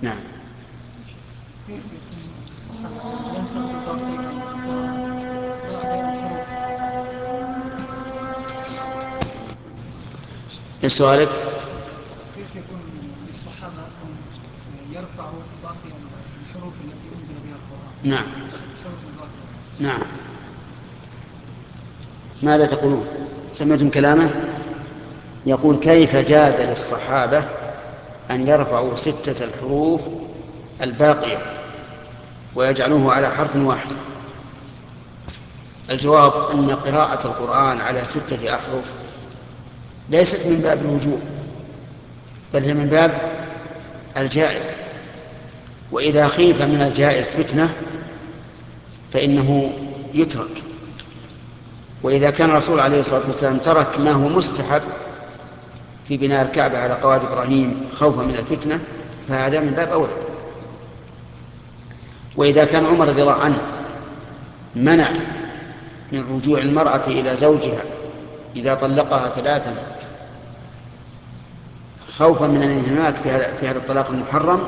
نعم. كيف يكون الصحابة ينسخ باقي الحروف؟ سؤالك؟ كيف يكون للصحابة أن يرفعوا باقي الحروف التي أنزل بها القرآن؟ نعم. الحروف الباقية. نعم. ماذا تقولون؟ سمعتم كلامه؟ يقول كيف جاز للصحابة أن يرفعوا 6 الحروف الباقية ويجعلوه على حرف واحد؟ الجواب أن قراءة القرآن على 6 أحرف ليست من باب الوجوب، بل هي من باب الجائز، وإذا خيف من الجائز فتنة فإنه يترك. وإذا كان الرسول عليه الصلاة والسلام ترك ما هو مستحب في بناء الكعبة على قواعد إبراهيم خوفا من الفتنة فهذا من باب أولى. وإذا كان عمر رضي الله عنه منع من رجوع المرأة إلى زوجها إذا طلقها 3 خوفا من الانهماك في هذا الطلاق المحرم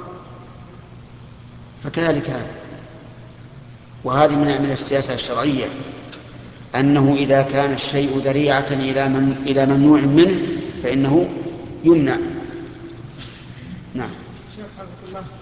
فكذلك هذا. وهذه من السياسة الشرعية أنه إذا كان الشيء ذريعة إلى ممنوع منه فإنه يمنع. نعم. شيخ حفظك الله،